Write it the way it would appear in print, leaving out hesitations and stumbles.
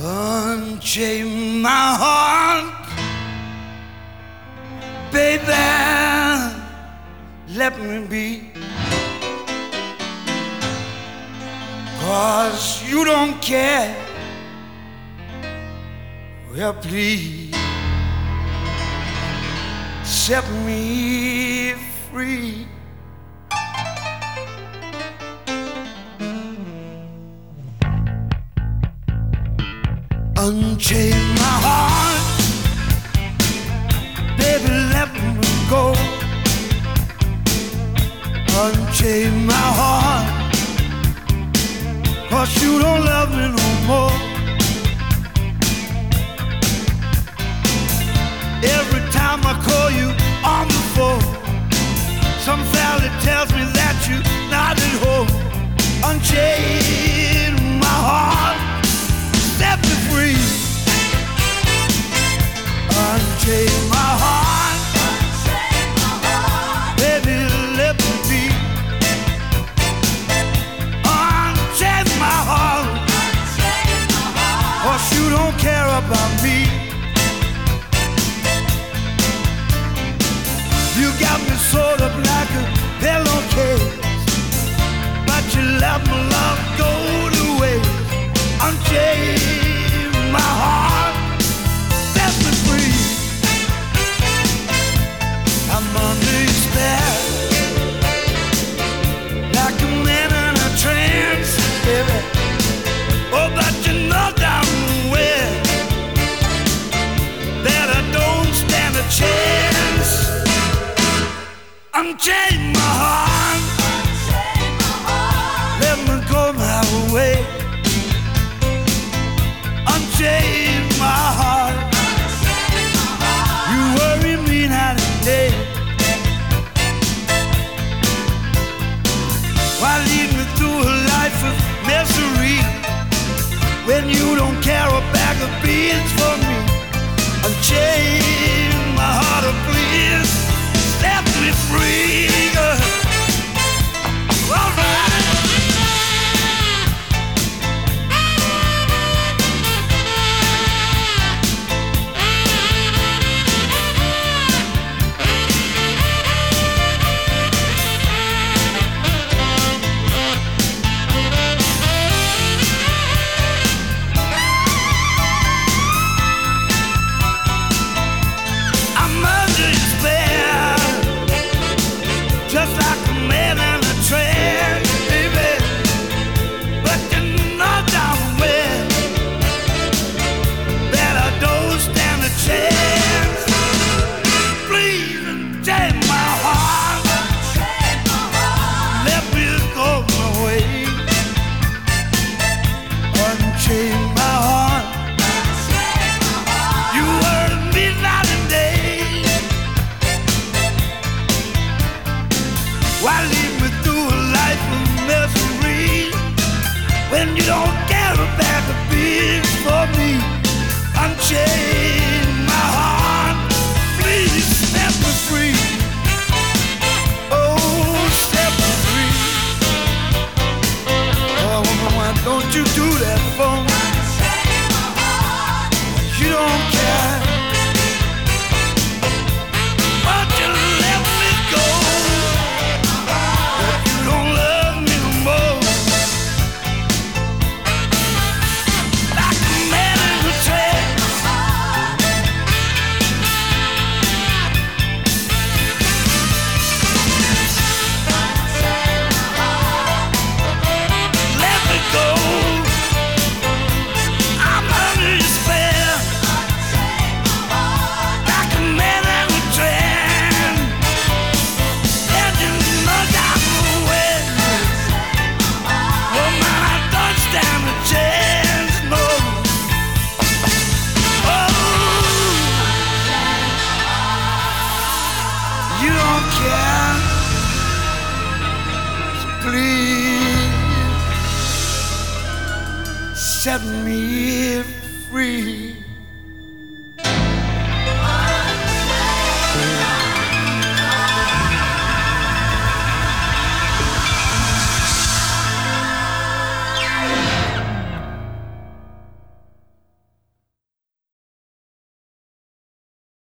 Unchain my heart, baby, let me be. 'Cause you don't care. Well, please set me free. Unchain my heart, baby, let me go. Unchain my heart, 'cause you don't love me no more. Every time I call you on the phone, some fella tells me that you're not at home. Unchain my heart, set me free. Unchain my heart, baby, let me be. Unchain my heart, 'cause you don't care about me. You got me sort of like a pillowcase, but you let my love go to waste. Unchain my heart, set me free. I'm under your spell, like a man in a trance, baby. Oh, but you know damn well that I don't stand a chance. Unchain my heart, let me go my way. Unchain my heart, you worry me night and day. Why lead me through a life of misery when you don't care a bag of beans for me? Unchain my heart, oh please, set me free. All right. I'm under your spell, just like a man in a trance, baby. But you know damn well that I don't stand a chance. Please unchain my heart, let me go my way. Unchain my heart, you hurt me night and day. Why lead me through a life of misery when you don't care a bag of beans for me? Unchain my heart, please set me free. Oh, set me free. Oh, woman, why don't you do that for me? You don't care. Why don't you let me go? You don't love me no more. Like a man in a trance. Let me go. I'm under your spell, like a man in a trance. And you know damn well, oh man, I don't stand a chance, no. Oh, you don't care, so please set me free.